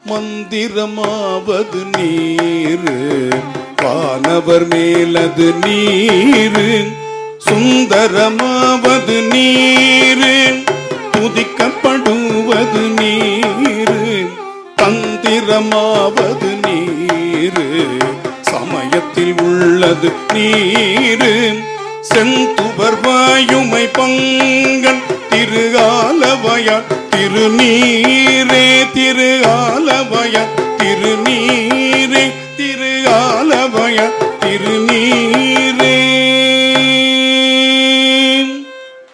மந்திரமாவது நீரு வானவர் மேலது நீரு சுந்தரமாவது நீரு துதிக்கப்படுவது நீரு தந்திரமாவது நீரு சமயத்தில் உள்ளது நீரு செந்துவர் வாயுமை பங்கன் திருகாலவயார் திருநீரே திருகாலவயார் திருநீரே